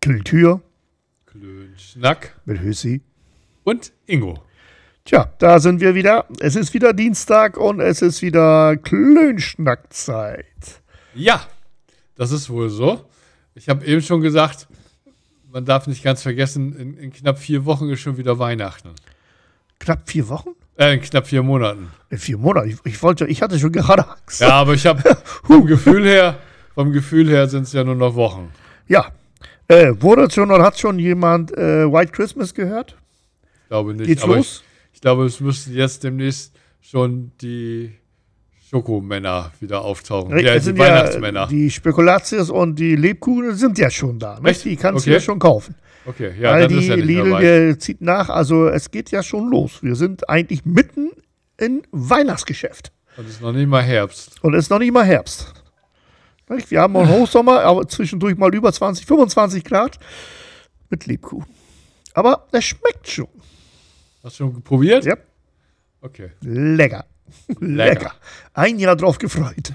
Kultur. Klönschnack. Mit Hüssi. Und Ingo. Tja, da sind wir wieder. Es ist wieder Dienstag und es ist wieder Klönschnackzeit. Ja, das ist wohl so. Ich habe eben schon gesagt, man darf nicht ganz vergessen, in knapp 4 Wochen ist schon wieder Weihnachten. Knapp 4 Wochen? In knapp 4 Monaten. In 4 Monaten? Ich hatte schon gerade Angst. Ja, aber ich habe vom Gefühl her sind es ja nur noch Wochen. Ja. Hat schon jemand White Christmas gehört? Ich glaube nicht. Geht's aber los? Ich glaube, es müssten jetzt demnächst schon die Schokomänner wieder auftauchen. Ja, die Weihnachtsmänner. Die Spekulatius und die Lebkuchen sind ja schon da. Ne? Die kannst du ja schon kaufen. Okay, ja, weil dann ist ja nicht Lidl mehr weit. Zieht nach, also es geht ja schon los. Wir sind eigentlich mitten im Weihnachtsgeschäft. Und es ist noch nicht mal Herbst. Nicht? Wir haben einen Hochsommer, aber zwischendurch mal über 20, 25 Grad mit Lebkuchen. Aber es schmeckt schon. Hast du schon probiert? Ja. Okay. Lecker. Ein Jahr drauf gefreut.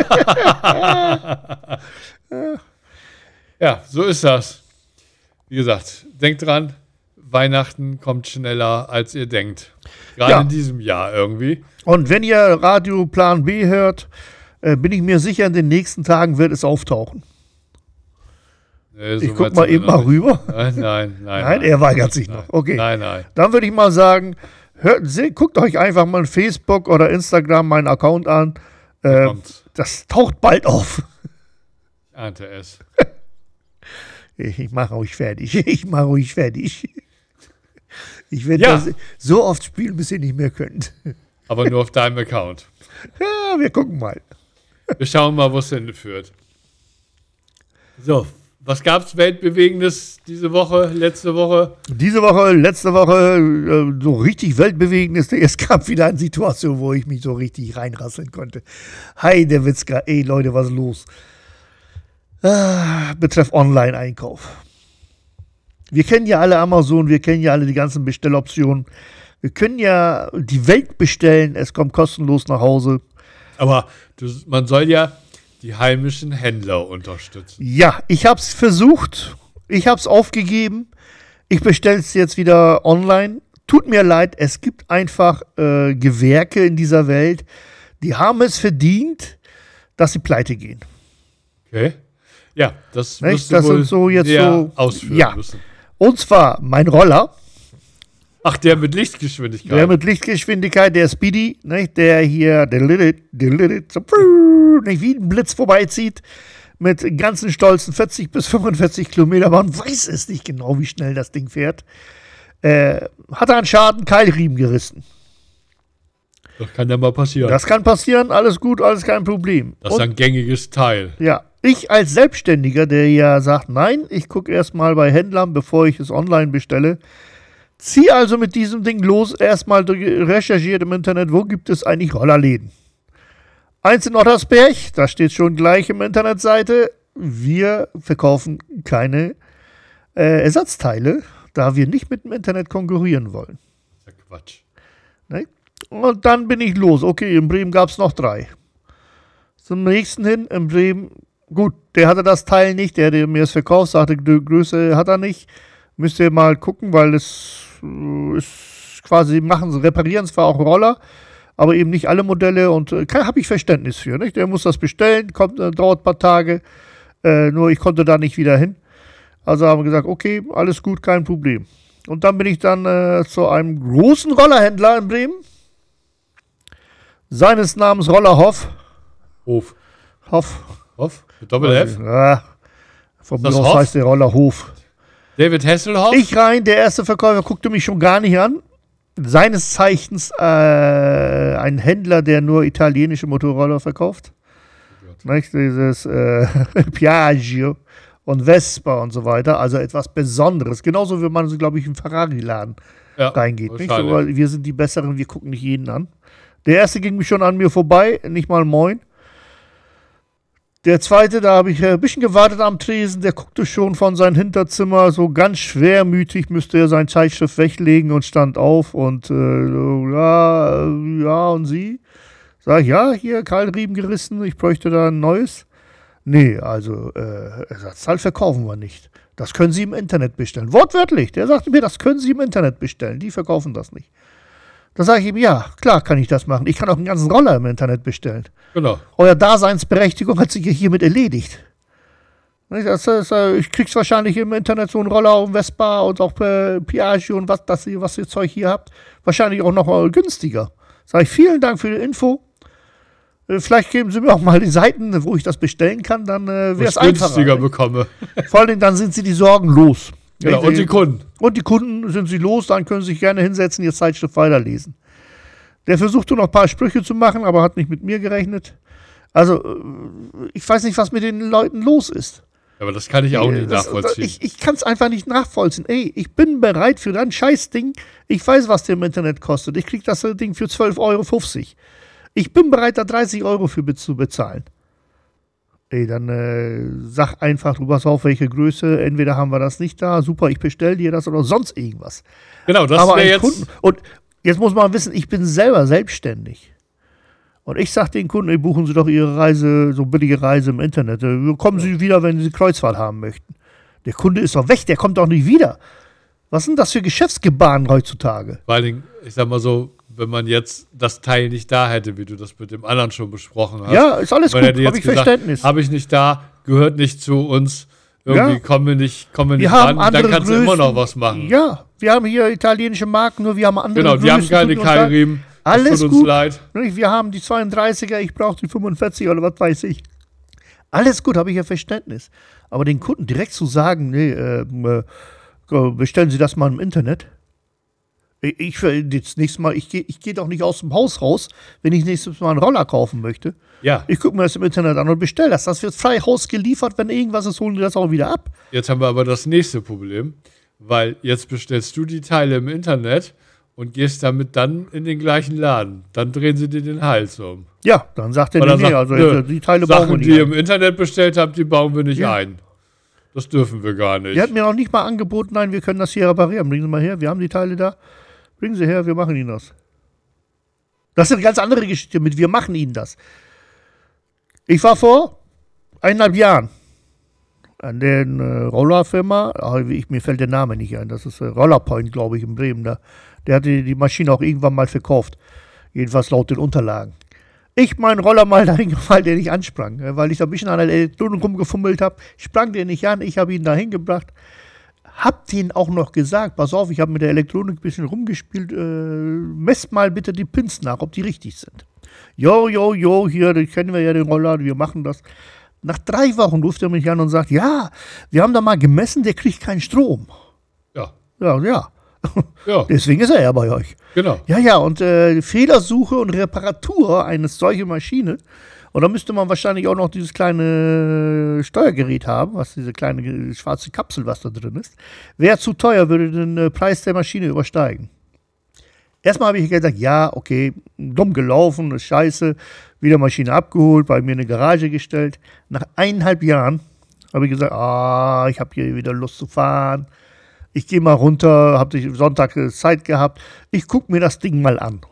Ja, so ist das. Wie gesagt, denkt dran, Weihnachten kommt schneller, als ihr denkt. Gerade in diesem Jahr irgendwie. Und wenn ihr Radio Plan B hört, bin ich mir sicher, in den nächsten Tagen wird es auftauchen. Nee, so ich guck mal eben mal rüber. Nein, er weigert sich noch. Okay. Nein. Dann würde ich mal sagen, guckt euch einfach mal Facebook oder Instagram meinen Account an. Das taucht bald auf. Ich ahnte es. Ich mache euch fertig. Ich werde das so oft spielen, bis ihr nicht mehr könnt. Aber nur auf deinem Account. Ja, wir gucken mal. Wir schauen mal, wo es hinführt. So, was gab es Weltbewegendes diese Woche, letzte Woche? Letzte Woche, so richtig Weltbewegendes. Es gab wieder eine Situation, wo ich mich so richtig reinrasseln konnte. Heidewitzka, ey Leute, was ist los? Betreff Online-Einkauf. Wir kennen ja alle Amazon, wir kennen ja alle die ganzen Bestelloptionen. Wir können ja die Welt bestellen, es kommt kostenlos nach Hause. Aber man soll ja die heimischen Händler unterstützen. Ja, ich habe es versucht, ich habe es aufgegeben. Ich bestelle es jetzt wieder online. Tut mir leid, es gibt einfach Gewerke in dieser Welt, die haben es verdient, dass sie pleite gehen. Okay. Ja, das musst du wohl so jetzt ausführen müssen. Und zwar mein Roller. Ach, der mit Lichtgeschwindigkeit. Der Speedy, nicht? Der hier, der wie ein Blitz vorbeizieht, mit ganzen stolzen 40 bis 45 Kilometer. Man weiß es nicht genau, wie schnell das Ding fährt. Hat er einen Schaden, Keilriemen gerissen. Das kann ja mal passieren. Das kann passieren, alles gut, alles kein Problem. Das ist ein gängiges Teil. Ja, ich als Selbstständiger, der ja sagt, nein, ich gucke erstmal bei Händlern, bevor ich es online bestelle, ziehe also mit diesem Ding los, erstmal recherchiert im Internet, wo gibt es eigentlich Rollerläden. Eins in Ottersberg, da steht schon gleich im Internetseite, wir verkaufen keine Ersatzteile, da wir nicht mit dem Internet konkurrieren wollen. Das ist ja Quatsch. Ne? Und dann bin ich los. Okay, in Bremen gab es noch 3. Zum nächsten hin, in Bremen, gut, der hatte das Teil nicht, der mir es verkauft, sagte, die Größe hat er nicht. Müsst ihr mal gucken, weil es ist quasi, reparieren zwar auch Roller, aber eben nicht alle Modelle und habe ich Verständnis für. Nicht? Der muss das bestellen, dauert ein paar Tage, nur ich konnte da nicht wieder hin. Also haben wir gesagt, okay, alles gut, kein Problem. Und dann bin ich dann zu einem großen Rollerhändler in Bremen, seines Namens Rollerhoff. Hof? Mit Doppel-F? Ja, von mir aus heißt der Rollerhof. David Hasselhoff? Ich rein, der erste Verkäufer guckte mich schon gar nicht an. Seines Zeichens ein Händler, der nur italienische Motorroller verkauft. Nicht? Dieses Piaggio und Vespa und so weiter. Also etwas Besonderes. Genauso wie man, glaube ich, im Ferrari-Laden reingeht. Nicht? So, wir sind die Besseren, wir gucken nicht jeden an. Der erste ging mich schon an mir vorbei, nicht mal moin. Der zweite, da habe ich ein bisschen gewartet am Tresen, der guckte schon von seinem Hinterzimmer, so ganz schwermütig müsste er sein Zeitschrift weglegen und stand auf und und Sie? Sag ich, ja, hier, Keilriemen gerissen, ich bräuchte da ein neues. Nee, also Ersatzteil verkaufen wir nicht. Das können Sie im Internet bestellen. Wortwörtlich, der sagte mir, das können Sie im Internet bestellen. Die verkaufen das nicht. Da sage ich ihm, ja, klar kann ich das machen. Ich kann auch einen ganzen Roller im Internet bestellen. Genau. Euer Daseinsberechtigung hat sich ja hiermit erledigt. Ich krieg's wahrscheinlich im Internet, so einen Roller und Vespa und auch Piaggio und was ihr Zeug hier habt, wahrscheinlich auch noch günstiger. Sage ich, vielen Dank für die Info. Vielleicht geben Sie mir auch mal die Seiten, wo ich das bestellen kann, dann wäre es einfacher. Günstiger bekomme. Vor allem dann sind Sie die Sorgen los. Genau, und die Kunden. Und die Kunden sind Sie los, dann können Sie sich gerne hinsetzen, Ihr Zeitschrift weiterlesen. Der versuchte noch ein paar Sprüche zu machen, aber hat nicht mit mir gerechnet. Also, ich weiß nicht, was mit den Leuten los ist. Aber das kann ich auch nicht nachvollziehen. Ich kann es einfach nicht nachvollziehen. Ey, ich bin bereit für ein Scheißding. Ich weiß, was der im Internet kostet. Ich kriege das Ding für 12,50 €. Ich bin bereit, da 30 € für zu bezahlen. Ey, dann sag einfach, du pass auf, welche Größe. Entweder haben wir das nicht da, super, ich bestelle dir das oder sonst irgendwas. Genau, das wäre jetzt... Kunden, und jetzt muss man wissen, ich bin selber selbstständig. Und ich sage den Kunden, buchen Sie doch Ihre Reise, so billige Reise im Internet. Kommen Sie wieder, wenn Sie Kreuzfahrt haben möchten. Der Kunde ist doch weg, der kommt doch nicht wieder. Was sind das für Geschäftsgebaren heutzutage? Vor allen Dingen, ich sag mal so, wenn man jetzt das Teil nicht da hätte, wie du das mit dem anderen schon besprochen hast. Ja, ist alles gut, habe ich gesagt, Verständnis. Habe ich nicht da, gehört nicht zu uns, irgendwie kommen wir nicht ran, dann kannst du immer noch was machen. Ja, wir haben hier italienische Marken, nur wir haben andere Größen. Genau, wir haben keine Keilriemen. Alles tut uns gut. Leid. Wir haben die 32er, ich brauche die 45er oder was weiß ich. Alles gut, habe ich ja Verständnis. Aber den Kunden direkt zu sagen, nee, bestellen Sie das mal im Internet. Ich gehe doch nicht aus dem Haus raus, wenn ich nächstes Mal einen Roller kaufen möchte. Ja. Ich gucke mir das im Internet an und bestelle das. Das wird frei Haus geliefert, wenn irgendwas ist, holen die das auch wieder ab. Jetzt haben wir aber das nächste Problem, weil jetzt bestellst du die Teile im Internet und gehst damit dann in den gleichen Laden. Dann drehen sie dir den Hals um. Ja, dann sagt er, nee, also die Teile bauen wir nicht. Sachen, die ihr im Internet bestellt habt, die bauen wir nicht ein. Das dürfen wir gar nicht. Die hat mir noch nicht mal angeboten, nein, wir können das hier reparieren. Bringen Sie mal her, wir haben die Teile da. Bringen Sie her, wir machen Ihnen das. Das ist eine ganz andere Geschichte mit, wir machen Ihnen das. Ich war vor 1,5 Jahren an der Rollerfirma, mir fällt der Name nicht ein, das ist Rollerpoint, glaube ich, in Bremen. Da. Der hatte die Maschine auch irgendwann mal verkauft. Jedenfalls laut den Unterlagen. Ich meinen Roller mal dahin gefallen, der nicht ansprang, weil ich da ein bisschen an der Elektronik rumgefummelt habe. Sprang der nicht an, ich habe ihn dahin gebracht. Hab denen auch noch gesagt, pass auf, ich habe mit der Elektronik ein bisschen rumgespielt, messt mal bitte die Pins nach, ob die richtig sind. Jo, hier, das kennen wir ja den Roller, wir machen das. Nach 3 Wochen ruft er mich an und sagt, ja, wir haben da mal gemessen, der kriegt keinen Strom. Ja. Ja. Deswegen ist er ja bei euch. Genau. Ja, und Fehlersuche und Reparatur einer solchen Maschine. Und da müsste man wahrscheinlich auch noch dieses kleine Steuergerät haben, was diese kleine schwarze Kapsel, was da drin ist. Wäre zu teuer, würde den Preis der Maschine übersteigen. Erstmal habe ich gesagt, ja, okay, dumm gelaufen, ist scheiße. Wieder Maschine abgeholt, bei mir in eine Garage gestellt. Nach 1,5 Jahren habe ich gesagt, ich habe hier wieder Lust zu fahren. Ich gehe mal runter, habe Sonntag Zeit gehabt. Ich gucke mir das Ding mal an.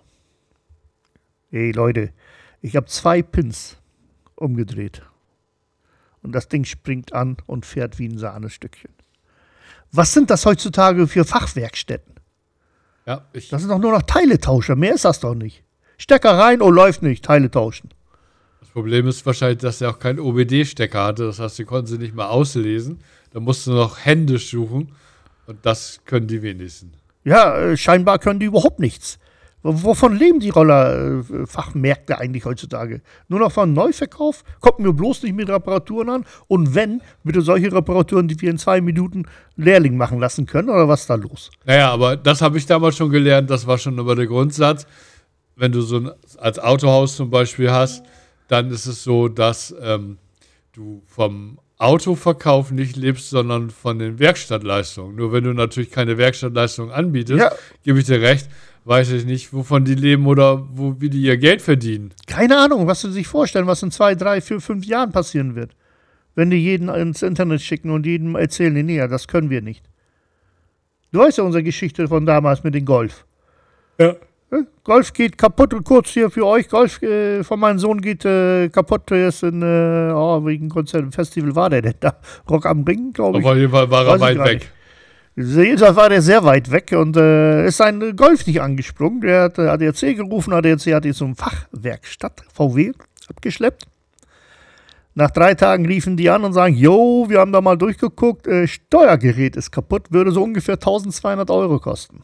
Ey, Leute, ich habe 2 Pins umgedreht. Und das Ding springt an und fährt wie ein Sahnestückchen. Was sind das heutzutage für Fachwerkstätten? Ja, das sind doch nur noch Teiletauscher. Mehr ist das doch nicht. Stecker rein, läuft nicht. Teile tauschen. Das Problem ist wahrscheinlich, dass er auch keinen OBD-Stecker hatte. Das heißt, die konnten sie nicht mal auslesen. Da musst du noch händisch suchen. Und das können die wenigsten. Ja, scheinbar können die überhaupt nichts. Wovon leben die Rollerfachmärkte eigentlich heutzutage? Nur noch von Neuverkauf? Kommt mir bloß nicht mit Reparaturen an. Und wenn, bitte solche Reparaturen, die wir in 2 Minuten Lehrling machen lassen können, oder was ist da los? Naja, aber das habe ich damals schon gelernt, das war schon immer der Grundsatz. Wenn du so ein als Autohaus zum Beispiel hast, dann ist es so, dass du vom Autoverkauf nicht lebst, sondern von den Werkstattleistungen. Nur wenn du natürlich keine Werkstattleistungen anbietest, gebe ich dir recht, weiß ich nicht, wovon die leben oder wie die ihr Geld verdienen. Keine Ahnung, was sie sich vorstellen, was in 2, 3, 4, 5 Jahren passieren wird. Wenn die jeden ins Internet schicken und jedem erzählen, nee, das können wir nicht. Du weißt ja unsere Geschichte von damals mit dem Golf. Ja. Golf geht kaputt und kurz hier für euch. Golf von meinem Sohn geht kaputt. Der ist wegen Konzert im Festival war der denn da? Rock am Ring, glaube ich. Auf jeden Fall war er weit weg. Jedenfalls war der sehr weit weg und ist sein Golf nicht angesprungen. Der hat ADAC gerufen. ADAC hat ihn zum Fachwerkstatt VW abgeschleppt. Nach 3 Tagen riefen die an und sagen, jo, wir haben da mal durchgeguckt, Steuergerät ist kaputt, würde so ungefähr 1.200 € kosten.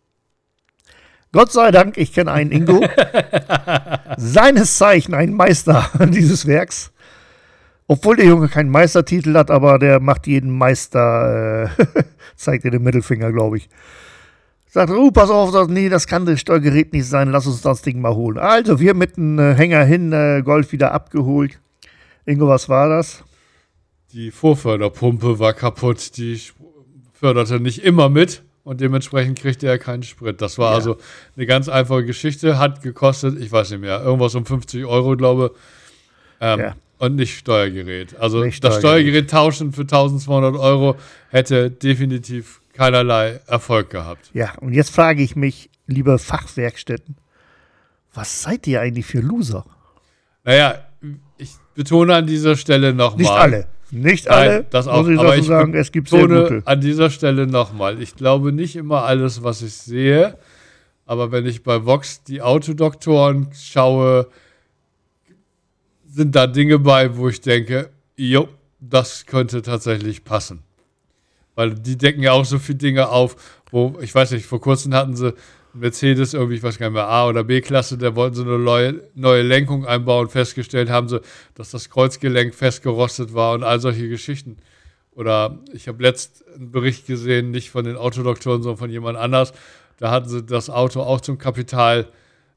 Gott sei Dank, ich kenne einen Ingo, seines Zeichen ein Meister dieses Werks. Obwohl der Junge keinen Meistertitel hat, aber der macht jeden Meister, zeigt dir den Mittelfinger, glaube ich. Sagt, pass auf, nee, das kann das Steuergerät nicht sein, lass uns das Ding mal holen. Also wir mit dem Hänger hin, Golf wieder abgeholt. Ingo, was war das? Die Vorförderpumpe war kaputt, die förderte nicht immer mit. Und dementsprechend kriegte er keinen Sprit. Das war also eine ganz einfache Geschichte. Hat gekostet, ich weiß nicht mehr, irgendwas um 50 €, glaube ich. Und nicht Steuergerät. Also nicht das Steuergerät tauschen für 1.200 € hätte definitiv keinerlei Erfolg gehabt. Ja, und jetzt frage ich mich, liebe Fachwerkstätten, was seid ihr eigentlich für Loser? Naja, ich betone an dieser Stelle nochmal. Nicht alle. Nicht alle, das auch, muss ich aber ich sagen, es gibt sehr gute. An dieser Stelle nochmal, ich glaube nicht immer alles, was ich sehe, aber wenn ich bei Vox die Autodoktoren schaue, sind da Dinge bei, wo ich denke, jo, das könnte tatsächlich passen. Weil die decken ja auch so viele Dinge auf, wo, ich weiß nicht, vor kurzem hatten sie Mercedes irgendwie, ich weiß gar nicht mehr, A- oder B-Klasse, da wollten sie eine neue Lenkung einbauen. Festgestellt haben sie, dass das Kreuzgelenk festgerostet war und all solche Geschichten. Oder ich habe letzt einen Bericht gesehen, nicht von den Autodoktoren, sondern von jemand anders. Da hatten sie das Auto auch zum kapitalen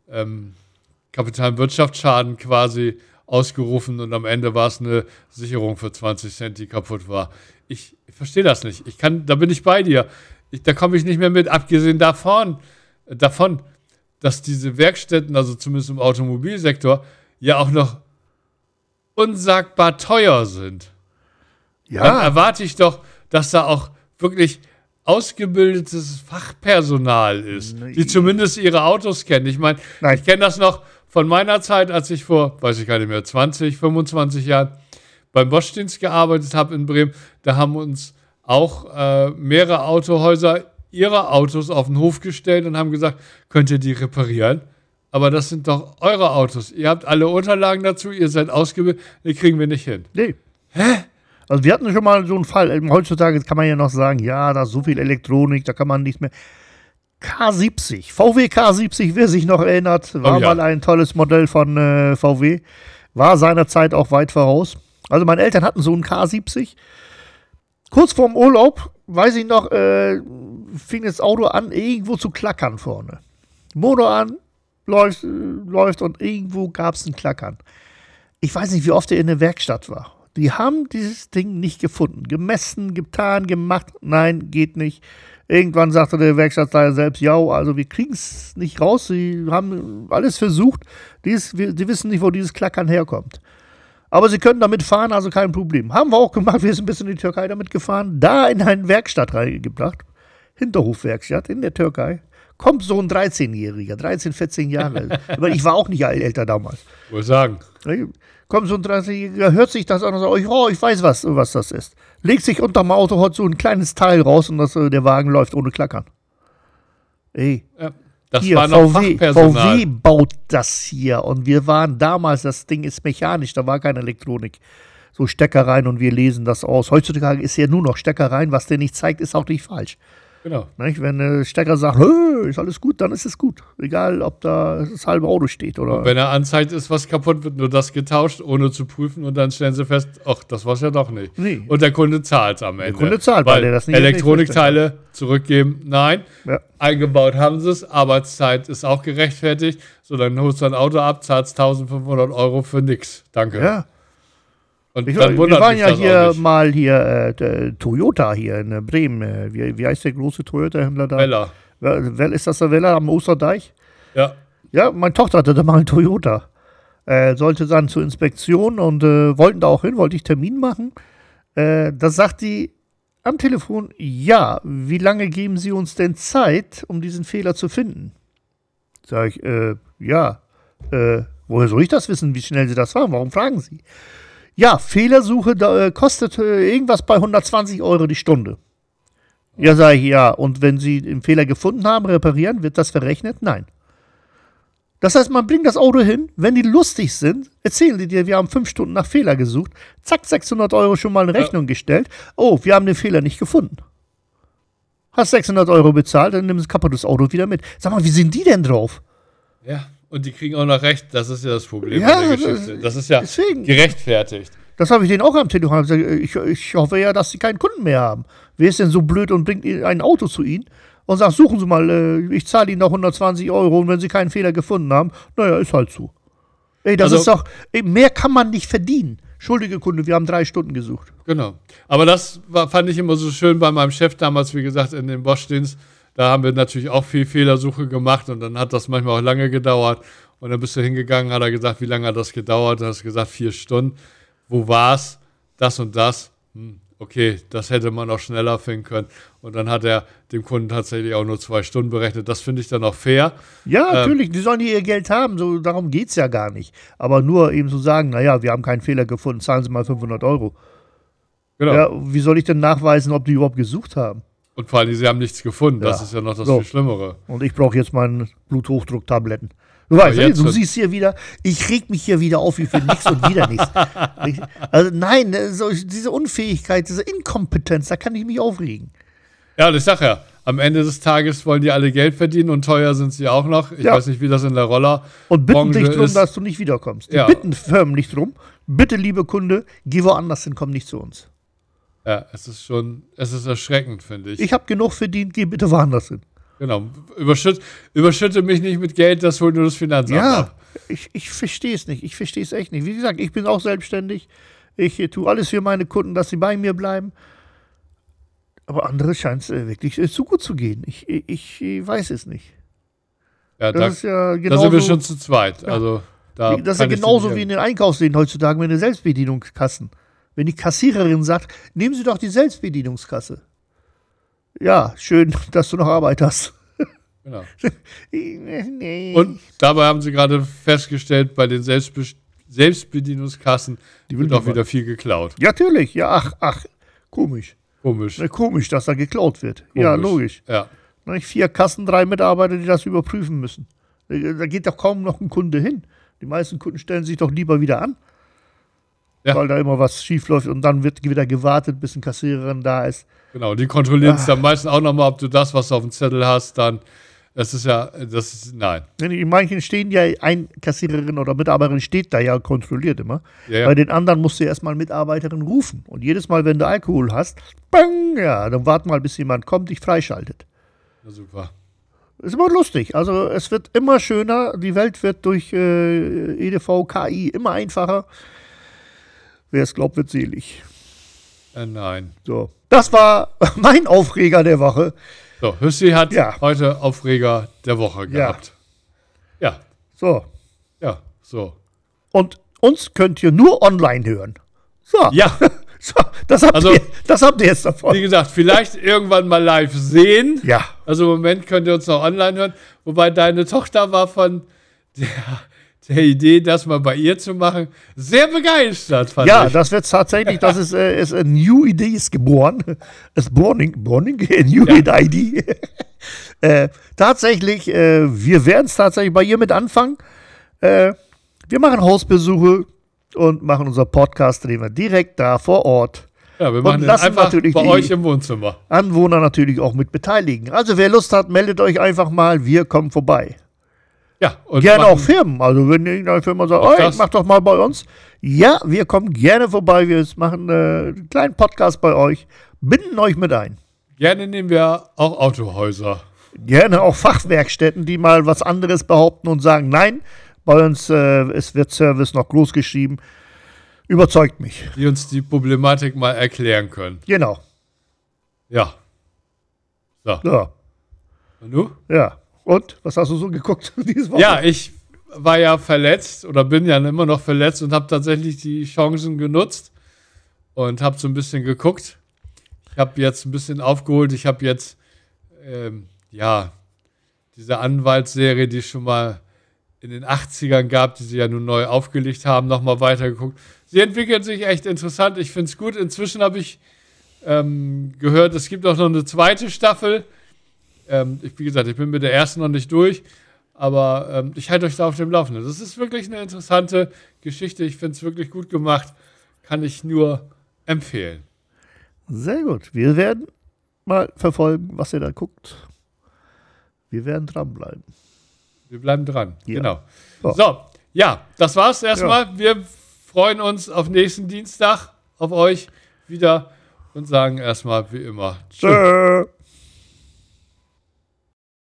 Wirtschaftsschaden quasi ausgerufen und am Ende war es eine Sicherung für 20 Cent, die kaputt war. Ich verstehe das nicht. Da bin ich bei dir. Da komme ich nicht mehr mit, abgesehen davon, dass diese Werkstätten, also zumindest im Automobilsektor, ja auch noch unsagbar teuer sind. Ja. Dann erwarte ich doch, dass da auch wirklich ausgebildetes Fachpersonal ist, die zumindest ihre Autos kennen. Ich meine, ich kenne das noch von meiner Zeit, als ich vor, weiß ich gar nicht mehr, 20, 25 Jahren beim Bosch-Dienst gearbeitet habe in Bremen. Da haben uns auch mehrere Autohäuser ihre Autos auf den Hof gestellt und haben gesagt, könnt ihr die reparieren? Aber das sind doch eure Autos. Ihr habt alle Unterlagen dazu, ihr seid ausgebildet, die kriegen wir nicht hin. Nee. Hä? Also wir hatten schon mal so einen Fall, heutzutage kann man ja noch sagen, ja, da ist so viel Elektronik, da kann man nicht mehr. K70, VW K70, wer sich noch erinnert, war mal ein tolles Modell von VW, war seinerzeit auch weit voraus. Also meine Eltern hatten so einen K70. Kurz vorm Urlaub, weiß ich noch, fing das Auto an, irgendwo zu klackern vorne. Motor an, läuft und irgendwo gab es ein Klackern. Ich weiß nicht, wie oft er in der Werkstatt war. Die haben dieses Ding nicht gefunden. Gemessen, getan, gemacht. Nein, geht nicht. Irgendwann sagte der Werkstattleiter selbst, ja, also wir kriegen es nicht raus. Sie haben alles versucht. Die wissen nicht, wo dieses Klackern herkommt. Aber sie können damit fahren, also kein Problem. Haben wir auch gemacht. Wir sind ein bisschen in die Türkei damit gefahren. Da in eine Werkstatt reingebracht. Hinterhofwerkstatt in der Türkei. Kommt so ein 13-Jähriger, 13, 14 Jahre alt. Aber ich war auch nicht älter damals. Wohl sagen. Kommt so ein 13-Jähriger, hört sich das an und sagt, oh, ich weiß, was das ist. Legt sich unterm Auto, hat so ein kleines Teil raus und der Wagen läuft ohne Klackern. Ey, ja, das hier, war noch Fachpersonal. VW baut das hier und wir waren damals, das Ding ist mechanisch, da war keine Elektronik. So Stecker rein und wir lesen das aus. Heutzutage ist ja nur noch Stecker rein, was der nicht zeigt, ist auch nicht falsch. Genau. Nicht? Wenn der Stecker sagt, ist alles gut, dann ist es gut. Egal, ob da das halbe Auto steht. Oder. Und wenn er anzeigt, ist was kaputt, wird nur das getauscht, ohne zu prüfen. Und dann stellen sie fest, ach, das war es ja doch nicht. Nee. Und der Kunde zahlt am Ende. Der Kunde zahlt, weil er das nicht Elektronikteile zurückgeben, nein. Ja. Eingebaut haben sie es, Arbeitszeit ist auch gerechtfertigt. So, dann holst du ein Auto ab, zahlst 1.500 € für nix. Danke. Ja. Und wir waren ja hier Toyota hier in Bremen. Wie heißt der große Toyota-Händler da? Weller. Ist das der Weller am Osterdeich? Ja. Ja, meine Tochter hatte da mal einen Toyota. Sollte dann zur Inspektion und wollten da auch hin, wollte ich Termin machen. Da sagt die am Telefon, ja, wie lange geben Sie uns denn Zeit, um diesen Fehler zu finden? Sag ich, ja, woher soll ich das wissen, wie schnell Sie das fahren? Warum fragen Sie? Ja, Fehlersuche kostet irgendwas bei 120 € die Stunde. Ja, sage ich, ja. Und wenn Sie den Fehler gefunden haben, reparieren, wird das verrechnet? Nein. Das heißt, man bringt das Auto hin, wenn die lustig sind, erzählen die dir, wir haben 5 Stunden nach Fehler gesucht, zack, 600 € schon mal in Rechnung gestellt. Oh, wir haben den Fehler nicht gefunden. Hast 600 € bezahlt, dann nimmst du kaputtes Auto wieder mit. Sag mal, wie sind die denn drauf? Ja, und die kriegen auch noch recht, das ist ja das Problem an der Geschichte. Das ist ja gerechtfertigt. Das habe ich denen auch am Telefon gesagt. Ich hoffe ja, dass sie keinen Kunden mehr haben. Wer ist denn so blöd und bringt ein Auto zu ihnen und sagt, suchen Sie mal, ich zahle Ihnen noch 120 € und wenn Sie keinen Fehler gefunden haben, naja, ist halt so. Ey, das ist doch, mehr kann man nicht verdienen. Entschuldige Kunde, wir haben 3 Stunden gesucht. Genau. Aber das fand ich immer so schön bei meinem Chef damals, wie gesagt, in dem Bosch-Dienst. Da haben wir natürlich auch viel Fehlersuche gemacht und dann hat das manchmal auch lange gedauert. Und dann bist du hingegangen, hat er gesagt, wie lange hat das gedauert? Dann hast du gesagt, 4 Stunden. Wo war's? Das und das. Okay, das hätte man auch schneller finden können. Und dann hat er dem Kunden tatsächlich auch nur 2 Stunden berechnet. Das finde ich dann auch fair. Ja, natürlich, die sollen ihr Geld haben. So, darum geht es ja gar nicht. Aber nur eben zu sagen, naja, wir haben keinen Fehler gefunden, zahlen Sie mal 500 €. Genau. Ja, wie soll ich denn nachweisen, ob die überhaupt gesucht haben? Und vor allem, sie haben nichts gefunden. Das ist ja noch das viel Schlimmere. Und ich brauche jetzt meine Bluthochdrucktabletten. Du weißt, du siehst hier wieder, ich reg mich hier wieder auf wie für nichts und wieder nichts. Also nein, diese Unfähigkeit, diese Inkompetenz, da kann ich mich aufregen. Ja, und ich sag ja, am Ende des Tages wollen die alle Geld verdienen und teuer sind sie auch noch. Ich weiß nicht, wie das in der Roller und bitten dich drum, dass du nicht wiederkommst. Die bitten Firmen nicht drum. Bitte, liebe Kunde, geh woanders hin, komm nicht zu uns. Ja, es ist erschreckend, finde ich. Ich habe genug verdient, geh bitte woanders hin. Genau, überschütte mich nicht mit Geld, das holt nur das Finanzamt ab. Ich verstehe es nicht, ich verstehe es echt nicht. Wie gesagt, ich bin auch selbstständig, ich tue alles für meine Kunden, dass sie bei mir bleiben. Aber andere scheint es wirklich zu gut zu gehen. Ich weiß es nicht. Ja, da sind wir schon zu zweit. Ja. Also, das ist ja genauso wie in den Einkaufsläden heutzutage mit den Selbstbedienungskassen. Wenn die Kassiererin sagt, nehmen Sie doch die Selbstbedienungskasse. Ja, schön, dass du noch Arbeit hast. Genau. Nee. Und dabei haben sie gerade festgestellt, bei den Selbstbedienungskassen wird auch wieder viel geklaut. Ja, natürlich. Ja, ach, komisch. Komisch, dass da geklaut wird. Komisch. Ja, logisch. Ja. 4 Kassen, 3 Mitarbeiter, die das überprüfen müssen. Da geht doch kaum noch ein Kunde hin. Die meisten Kunden stellen sich doch lieber wieder an. Ja. Weil da immer was schief läuft und dann wird wieder gewartet, bis eine Kassiererin da ist. Genau, die kontrollieren es dann meistens auch nochmal, ob du das, was du auf dem Zettel hast, dann, nein. In manchen stehen ja, ein Kassiererin oder Mitarbeiterin steht da ja kontrolliert immer. Ja. Bei den anderen musst du erstmal Mitarbeiterin rufen. Und jedes Mal, wenn du Alkohol hast, bang, ja, dann wart mal, bis jemand kommt, dich freischaltet. Ja, super. Ist immer lustig. Also es wird immer schöner, die Welt wird durch EDV, KI immer einfacher. Wer es glaubt, wird selig. Nein. So, das war mein Aufreger der Woche. So, Hüssi hat heute Aufreger der Woche gehabt. Ja. So. Ja, so. Und uns könnt ihr nur online hören. So. Ja. So, das habt ihr jetzt davon. Wie gesagt, vielleicht irgendwann mal live sehen. Ja. Also im Moment könnt ihr uns noch online hören. Wobei deine Tochter war von der Idee, das mal bei ihr zu machen, sehr begeistert, fand ich. Das wird tatsächlich, das ist a new idea ist geboren. Ist borning, a new idea. Tatsächlich, wir werden es tatsächlich bei ihr mit anfangen. Wir machen Hausbesuche und machen unser Podcast, drehen wir direkt da vor Ort. Ja, wir machen das einfach bei euch im Wohnzimmer. Anwohner natürlich auch mit beteiligen. Also wer Lust hat, meldet euch einfach mal, wir kommen vorbei. Ja, und gerne auch Firmen. Also wenn irgendeine Firma sagt, mach doch mal bei uns. Ja, wir kommen gerne vorbei. Wir machen einen kleinen Podcast bei euch. Binden euch mit ein. Gerne nehmen wir auch Autohäuser. Gerne auch Fachwerkstätten, die mal was anderes behaupten und sagen, nein, bei uns es wird Service noch groß geschrieben. Überzeugt mich. Die uns die Problematik mal erklären können. Genau. Ja. So. Und du? Ja. Und? Was hast du so geguckt diese Woche? Ja, ich war ja verletzt oder bin ja immer noch verletzt und habe tatsächlich die Chancen genutzt und habe so ein bisschen geguckt. Ich habe jetzt ein bisschen aufgeholt. Ich habe jetzt, diese Anwaltsserie, die es schon mal in den 80ern gab, die sie ja nun neu aufgelegt haben, nochmal weitergeguckt. Sie entwickelt sich echt interessant. Ich finde es gut. Inzwischen habe ich gehört, es gibt auch noch eine zweite Staffel. Wie gesagt, ich bin mit der ersten noch nicht durch, aber ich halte euch da auf dem Laufenden. Das ist wirklich eine interessante Geschichte. Ich finde es wirklich gut gemacht. Kann ich nur empfehlen. Sehr gut. Wir werden mal verfolgen, was ihr da guckt. Wir werden dranbleiben. Wir bleiben dran, ja. Genau. Oh. So, ja, das war's erstmal. Ja. Wir freuen uns auf nächsten Dienstag, auf euch wieder und sagen erstmal wie immer Tschüss.